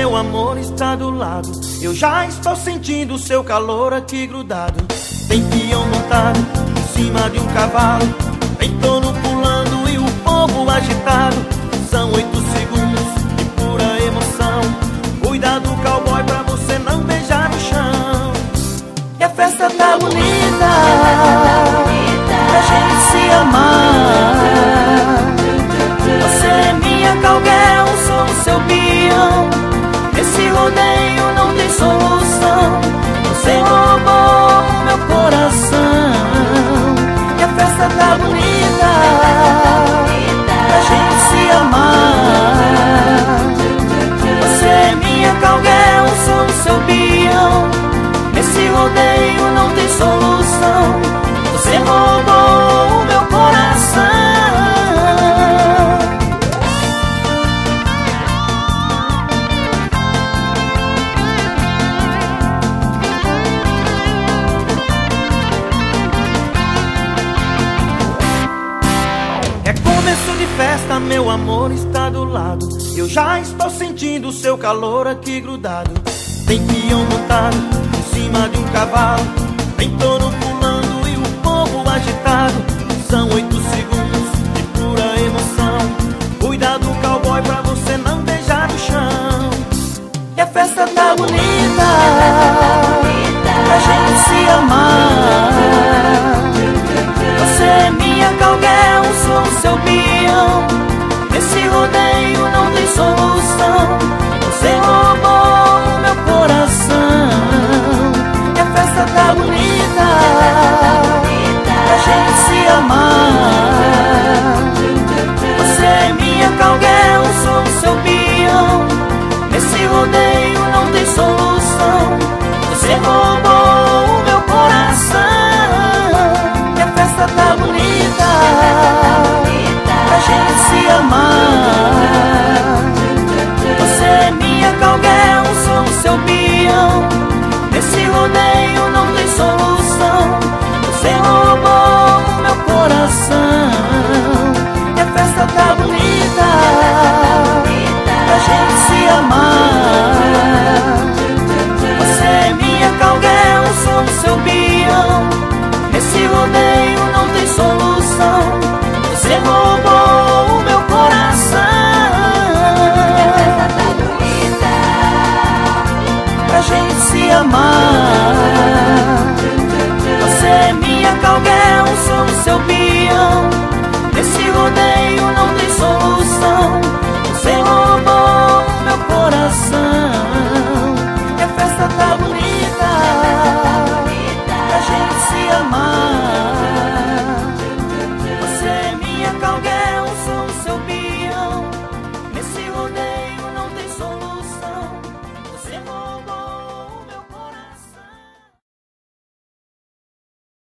meu amor está do lado. Eu já estou sentindo o seu calor aqui grudado. Tem peão montado em cima de um cavalo, tem touro pulando e o povo agitado. São 8 segundos de pura emoção. Cuidado, cowboy, pra você não beijar no chão. E a festa tá bonita, pra gente se amar. Você é minha cowgirl, sou o seu peão. Esse rodeio não tem solução. Você roubou o meu coração. E a festa tá bonita, pra gente se amar. Você é minha cowgirl, sou o seu peão. Esse rodeio não tem solução. Você roubou o meu coração. É começo de festa, meu amor está do lado. Eu já estou sentindo o seu calor aqui grudado. Tem peão montado em cima de um cavalo, tem touro pulando e o povo agitado. São 8 segundos de pura emoção. Cuidado, cowboy, pra você não beijar no chão. E a festa tá bonita, pra gente se amar. Você é minha cowgirl, sou o seu peão. Esse rodeio não tem solução. Você roubou o meu coração. E a festa tá bonita, pra gente se amar. Você é minha cowgirl, sou o seu peão. Esse rodeio não tem solução. Você roubou o meu coração. E a festa tá bonita, pra gente se amar. Você é minha cowgirl, sou o seu peão. Esse rodeio não tem solução. Você roubou o meu coração. E a festa tá bonita, pra gente se amar. Você é minha cowgirl, sou o seu peão. Esse rodeio não tem solução. Você roubou o meu coração. Pra gente se amar. Você é minha cowgirl, sou o seu peão.